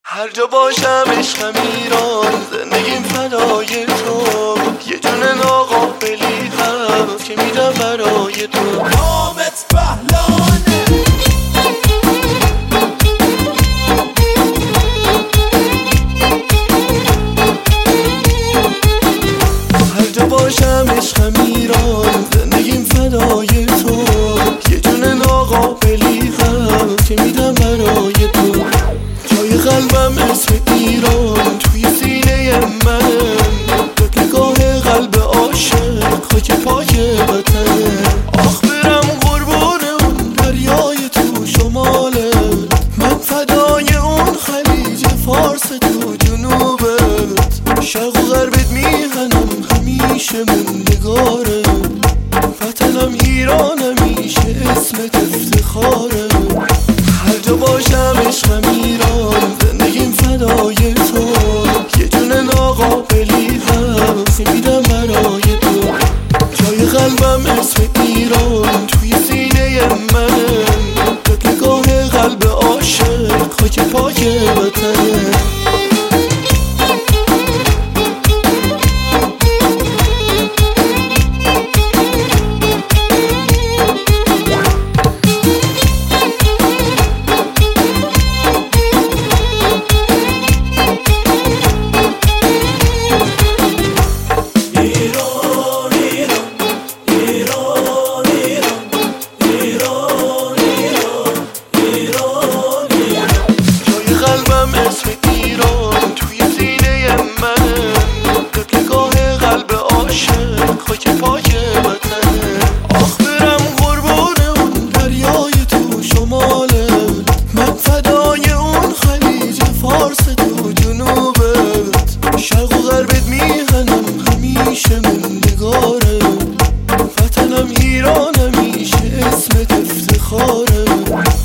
هر جا باشم عشقم ایران، زندگیم فدای تو. یه جون ناقابلی هست که میرم برای تو. حامد پهلوانه. هر جا باشم عشقم ایران، زندگیم فدای تو. یه جون ناقابلی هست که میرم برای تو. جای قلبم اسم ایران توی سینه من، تو نگاه قلب عاشق خاک پاک وطنه. آخ برم قربون اون دریای تو شماله، من فدای اون خلیج فارس تو جنوبت. شرق و غربت میهنم همیشه موندگاره، وطنم ایران همیشه اسمت افتخاره. هر جا باشم عشقم ایران، زندگیم فدای تو. یه جون ناقابلی هست میدم برای تو. جای قلبم اسم ایران توی سینه من، تو نگاه قلب عاشق خاک پاک وطنه. شرق و غربت میهنم همیشه موندگاره، وطنم ایران همیشه اسمت افتخاره.